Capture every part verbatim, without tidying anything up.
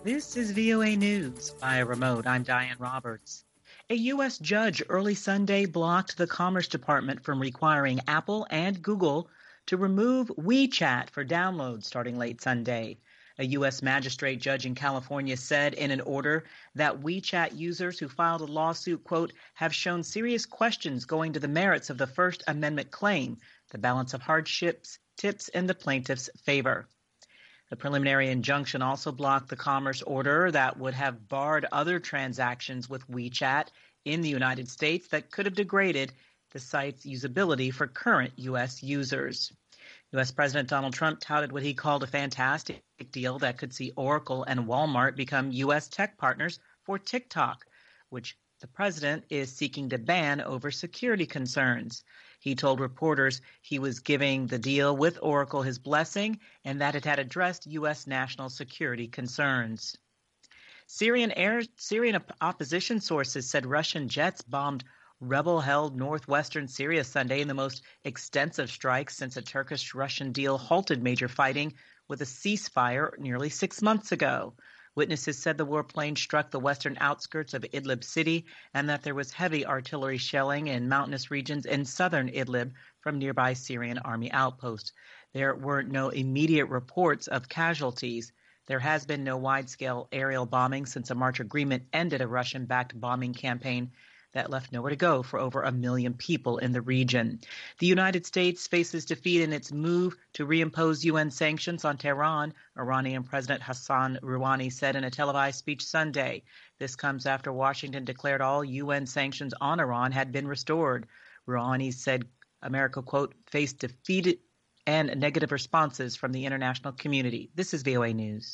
This is V O A News via remote. I'm Diane Roberts. A U S judge early Sunday blocked the Commerce Department from requiring Apple and Google to remove WeChat for download starting late Sunday. A U S magistrate judge in California said in an order that WeChat users who filed a lawsuit, quote, have shown serious questions going to the merits of the First Amendment claim, the balance of hardships tips in the plaintiff's favor. The preliminary injunction also blocked the commerce order that would have barred other transactions with WeChat in the United States that could have degraded the site's usability for current U S users. U S President Donald Trump touted what he called a fantastic deal that could see Oracle and Walmart become U S tech partners for TikTok, which the president is seeking to ban over security concerns. He told reporters he was giving the deal with Oracle his blessing and that it had addressed U S national security concerns. Syrian air, Syrian opposition sources said Russian jets bombed rebel-held northwestern Syria Sunday in the most extensive strike since a Turkish-Russian deal halted major fighting with a ceasefire nearly six months ago. Witnesses said the warplane struck the western outskirts of Idlib city and that there was heavy artillery shelling in mountainous regions in southern Idlib from nearby Syrian army outposts. There were no immediate reports of casualties. There has been no wide-scale aerial bombing since a March agreement ended a Russian-backed bombing campaign that left nowhere to go for over a million people in the region. The United States faces defeat in its move to reimpose U N sanctions on Tehran, Iranian President Hassan Rouhani said in a televised speech Sunday. This comes after Washington declared all U N sanctions on Iran had been restored. Rouhani said America, quote, faced defeat and negative responses from the international community. This is V O A News.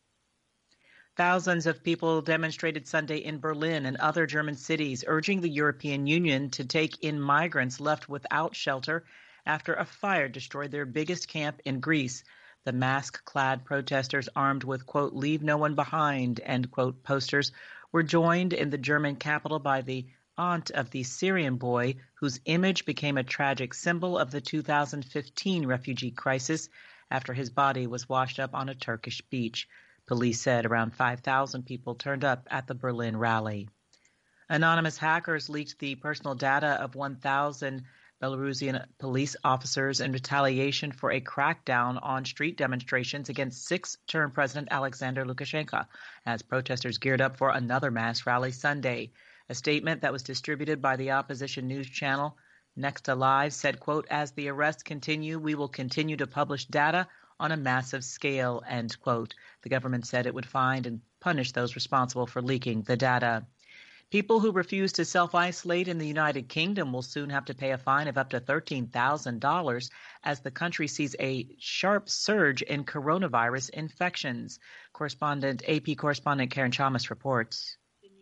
Thousands of people demonstrated Sunday in Berlin and other German cities, urging the European Union to take in migrants left without shelter after a fire destroyed their biggest camp in Greece. The mask-clad protesters armed with, quote, leave no one behind, end quote, posters were joined in the German capital by the aunt of the Syrian boy whose image became a tragic symbol of the two thousand fifteen refugee crisis after his body was washed up on a Turkish beach. Police said around five thousand people turned up at the Berlin rally. Anonymous hackers leaked the personal data of one thousand Belarusian police officers in retaliation for a crackdown on street demonstrations against sixth-term President Alexander Lukashenko as protesters geared up for another mass rally Sunday. A statement that was distributed by the opposition news channel Nexta Live said, quote, as the arrests continue, we will continue to publish data on a massive scale, end quote. The government said it would find and punish those responsible for leaking the data. People who refuse to self-isolate in the United Kingdom will soon have to pay a fine of up to thirteen thousand dollars as the country sees a sharp surge in coronavirus infections. Correspondent A P correspondent Karen Chalmers reports.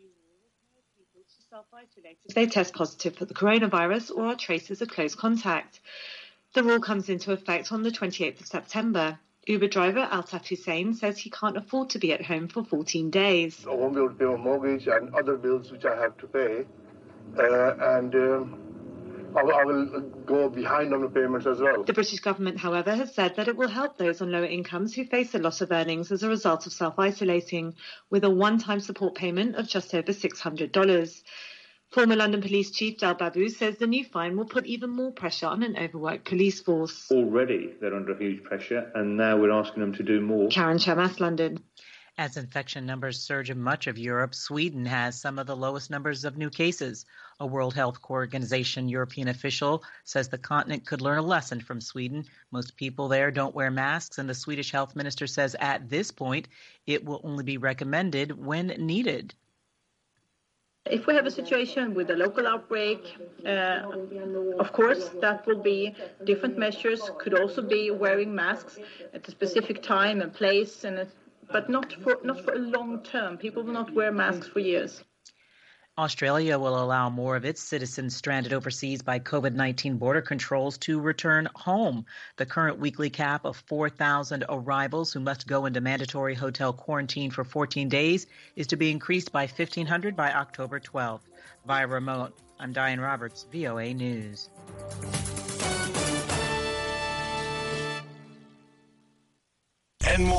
If they test positive for the coronavirus or are traces of close contact. The rule comes into effect on the twenty-eighth of September. Uber driver Altaf Hussain says he can't afford to be at home for fourteen days. I won't be able to pay my mortgage and other bills which I have to pay. Uh, and um, I, I will go behind on the payments as well. The British government, however, has said that it will help those on lower incomes who face a loss of earnings as a result of self-isolating, with a one-time support payment of just over six hundred dollars. Former London Police Chief Del Babu says the new fine will put even more pressure on an overworked police force. Already they're under huge pressure, and now we're asking them to do more. Karen Chamas, London. As infection numbers surge in much of Europe, Sweden has some of the lowest numbers of new cases. A World Health Organization European official says the continent could learn a lesson from Sweden. Most people there don't wear masks, and the Swedish health minister says at this point it will only be recommended when needed. If we have a situation with a local outbreak, uh, of course, that will be different measures, could also be wearing masks at a specific time and place, and it, but not for not for a long term. People will not wear masks for years. Australia will allow more of its citizens stranded overseas by COVID nineteen border controls to return home. The current weekly cap of four thousand arrivals who must go into mandatory hotel quarantine for fourteen days is to be increased by fifteen hundred by October twelfth. Via remote, I'm Diane Roberts, V O A News.